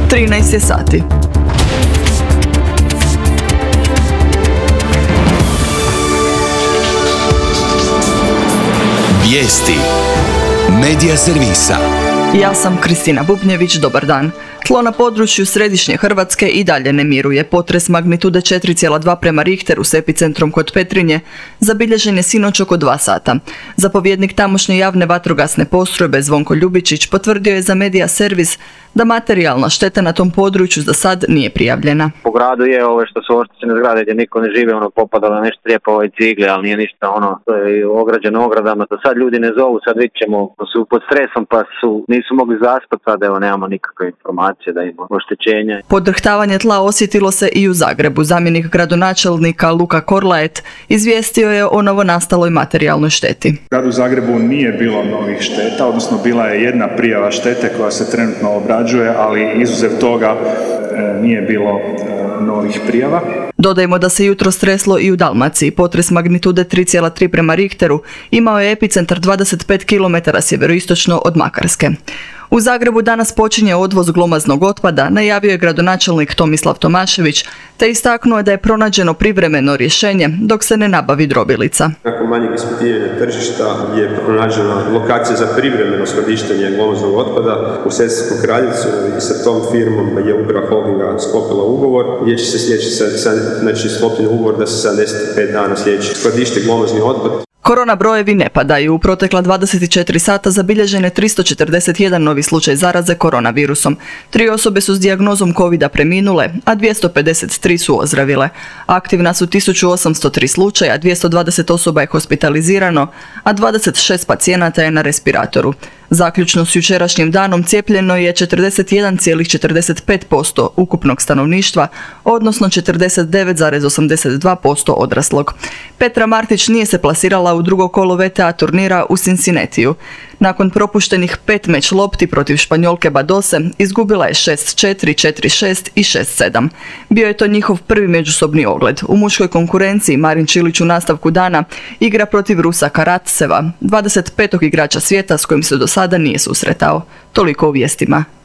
13 je sati. Vijesti Medija servisa. Ja sam Kristina Bubnjević, dobar dan. Tlo na području središnje Hrvatske i dalje ne miruje. Potres magnitude 4,2 prema Richteru s epicentrom kod Petrinje zabilježen je sinoć oko 2 sata. Zapovjednik tamošnje javne vatrogasne postrojbe Zvonko Ljubičić potvrdio je za Medija servis da materijalna šteta na tom području za sad nije prijavljena. Po gradu je ove što su oštećene zgrade gdje niko ne žive, popadalo nešto lijepo cigle, ali nije ništa to je ograđeno ogradama. Do sad ljudi ne zovu, sad vidit ćemo, su pod stresom pa nisu mogli zaspati, sad nemamo nikakve informacije da ima oštećenja. Podrhtavanje tla osjetilo se i u Zagrebu. Zamjenik gradonačelnika Luka Korlaet izvijestio je o novonastaloj materijalnoj šteti. U gradu Zagrebu nije bilo novih šteta, odnosno bila je jedna prijava štete koja se trenutno obrađuje, ali izuzev toga nije bilo novih prijava. Dodajmo da se jutro streslo i u Dalmaciji. Potres magnitude 3,3 prema Richteru imao je epicentar 25 km sjeveroistočno od Makarske. U Zagrebu danas počinje odvoz glomaznog otpada, najavio je gradonačelnik Tomislav Tomašević, te istaknuo da je pronađeno privremeno rješenje dok se ne nabavi drobilica. Nakon manjeg ispitivanja tržišta je pronađena lokacija za privremeno skladištenje glomaznog otpada u Sesvetskom Kraljevcu i sa tom firmom je Uprava Holdinga sklopila ugovor gdje će se sljedeći sklopljen ugovor da se 75 dana sljedeći skladište glomazni otpad. Korona brojevi ne padaju. U protekla 24 sata zabilježen je 341 novi slučaj zaraze koronavirusom. 3 osobe su s dijagnozom covida preminule, a 253 su ozdravile. Aktivna su 1803 slučaja, 220 osoba je hospitalizirano, a 26 pacijenata je na respiratoru. Zaključno s jučerašnjim danom cijepljeno je 41,45% ukupnog stanovništva, odnosno 49,82% odraslog. Petra Martić nije se plasirala u drugo kolo VTA turnira u Cincinnatiju. Nakon propuštenih 5 meč lopti protiv Španjolke Badose, izgubila je 6-4, 4-6 i 6-7. Bio je to njihov prvi međusobni ogled. U muškoj konkurenciji Marin Čilić u nastavku dana igra protiv Rusa Karatseva, 25. igrača svijeta s kojim se do sada nije susretao. Toliko u vijestima.